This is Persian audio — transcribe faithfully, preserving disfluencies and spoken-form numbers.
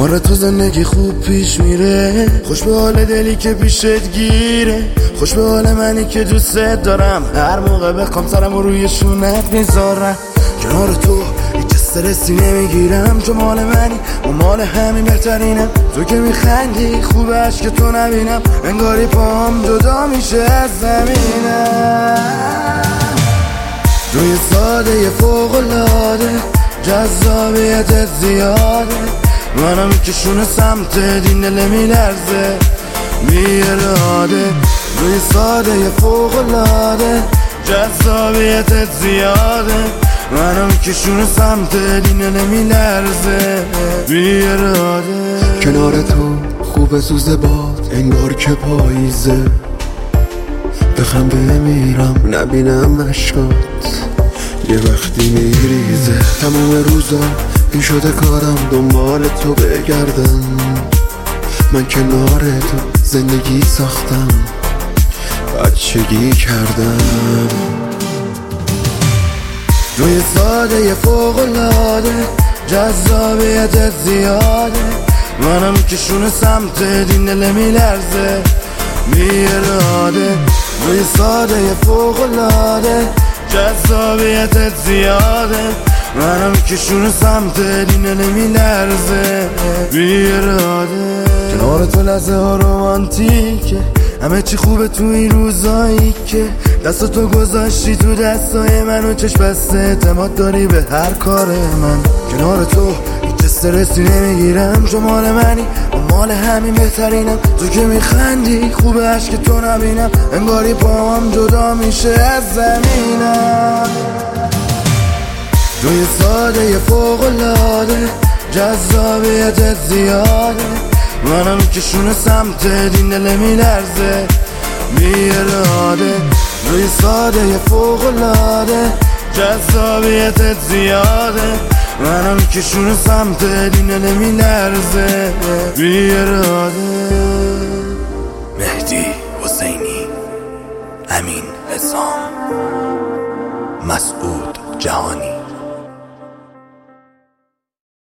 کنار تو زندگی خوب پیش میره، خوش به حال دلی که پیشت گیره، خوش به حال منی که دوست دارم، هر موقع بخوام سرم روی شونت میذارم. کنار تو هیچ استرسی نمیگیرم، تو مال منی و مال همین بهترینم. تو که میخندی خوبش که تو نبینم، انگاری پام جدا میشه از زمینم. روی ساده فوق‌العاده، جذابیتت زیاده، منم میکشونه سمت دین دل میلرزه بی اراده. روی ساده فوق‌العاده، جذابیتت زیاده، منم میکشونه سمت دین دل میلرزه بی اراده. کنار تو خوب سوز باد، انگار که پاییزه، بخنده میرم نبینم مشکات، یه وقتی میریزه. تمام روزا این شده کارم دنبال تو بگردم، من کنار تو زندگی ساختم، بچگی کردم. روی ساده فوق‌العاده، جذابیتت زیاده، منم کشونه سمت دین دل میلرزه بی اراده. روی ساده فوق‌العاده، جذابیتت زیاده، منم کشونه سمت دین دل میلرزه بی اراده. کنار تو لحظه ها رومانتیکه، همه چی خوبه تو این روزایی که دست تو گذاشتی تو دستای من و چشم بسته اعتماد داری به هر کار من. کنار تو هیچ استرسی نمیگیرم، تو مال منی و مال همین بهترینم. تو که میخندی خوبش که تو نبینم، انگاری پاهم جدا میشه از زمینم. روی ساده فوق‌العاده، جذابیتت زیاده، منم کشونه سمت دین دل میلرزه بی اراده. روی ساده فوق‌العاده، جذابیتت زیاده، منم کشونه سمت دین دل میلرزه بی اراده. مهدی حسینی، امین حسام، مسعود جهانی.